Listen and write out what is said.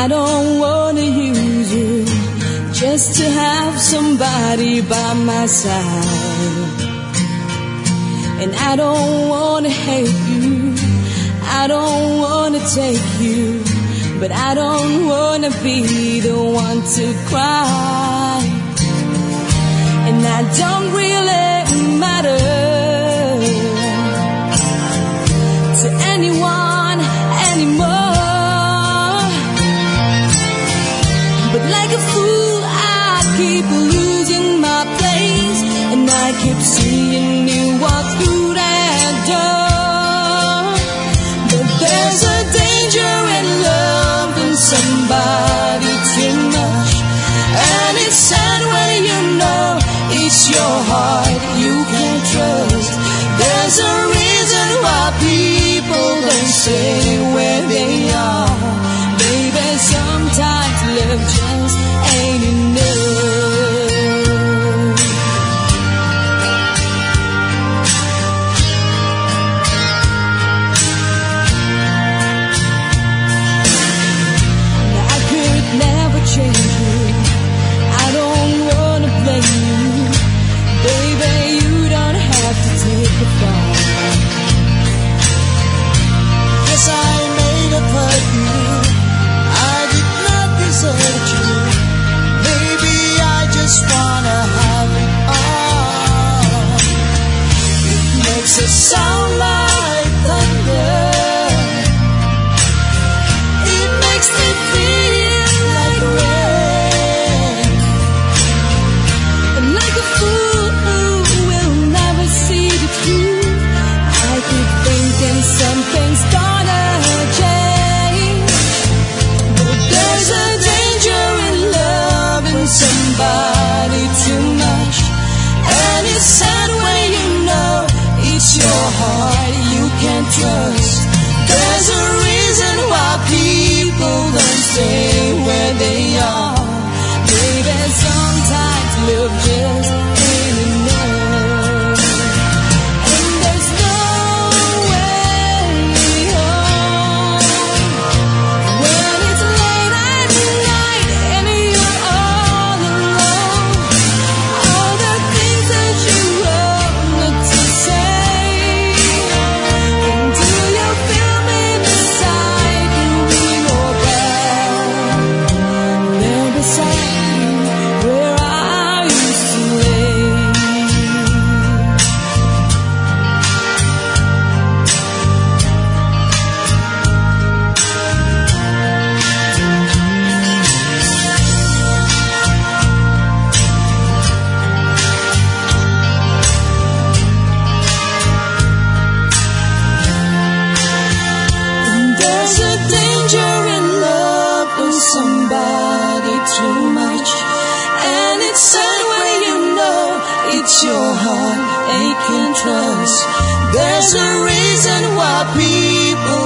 I don't wanna use you just to have somebody by my side. And I don't wanna hate you, I don't wanna take you, but I don't wanna be the one to cry. And I don't really matter to anyone anymore. But like a fool I keep losing my place, and I keep seeing you walk through that door. But there's a danger in loving somebody too much, and it's sad when you know it's your heart you can't trust. There's a reason why people don't say where they are. Baby, sometimes love just ain't enough. I could never change you, I don't wanna blame you. Baby, you don't have to take the fall. Yes, I may have hurt you, I did not desert you. Maybe I just wanna have it all. It makes a sound like thunder, it makes me feel like rain. And like a fool who will never see the truth, I keep thinking something's gonna change. But there's a danger in loving somebody too much, and it's sad when you know it's your heart you can't trust. There's a reason why people don't stay where they are. Baby, sometimes love just ain't enough. And there's no way home when it's late at night and you're all alone. All the things that you wanted to say, and do you feel me beside you in your bed? There beside you where I used to lay. And there's a danger in love with somebody too much, and it's sad when you know it's your heart they can trust. There's a reason why people